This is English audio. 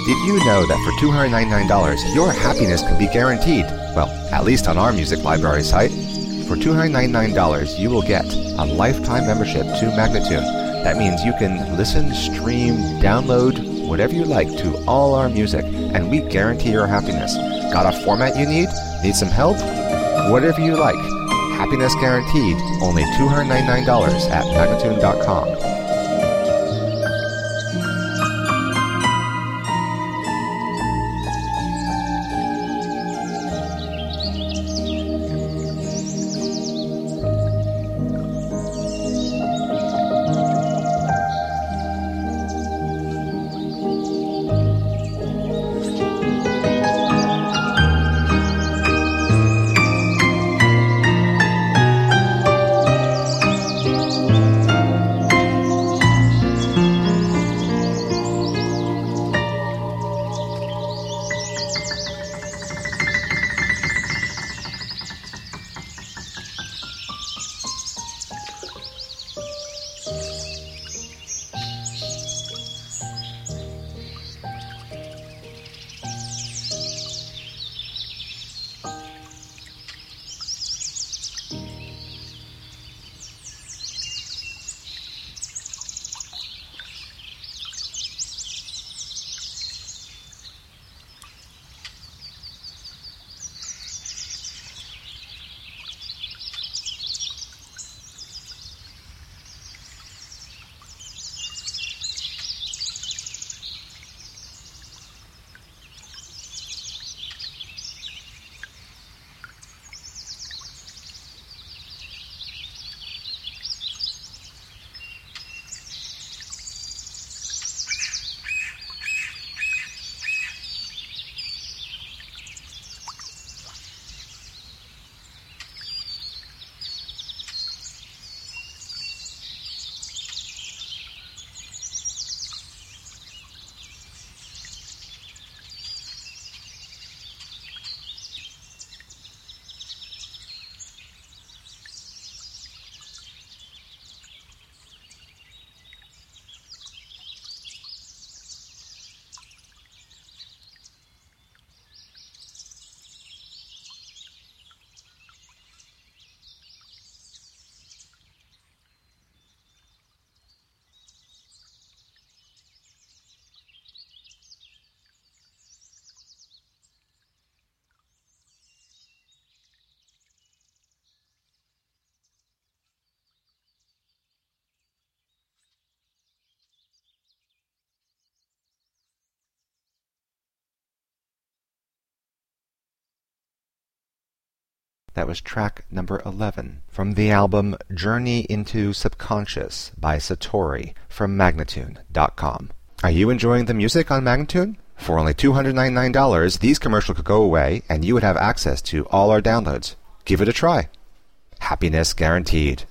Did you know that for $299, your happiness can be guaranteed? Well, at least on our music library site. For $299, you will get a lifetime membership to Magnatune. That means you can listen, stream, download, whatever you like to all our music, and we guarantee your happiness. Got a format you need? Need some help? Whatever you like. Happiness guaranteed. Only $299 at Magnatune.com. That was track number 11 from the album Journey into Subconscious by Satori from Magnatune.com. Are you enjoying the music on Magnatune? For only $299, these commercials could go away and you would have access to all our downloads. Give it a try. Happiness guaranteed.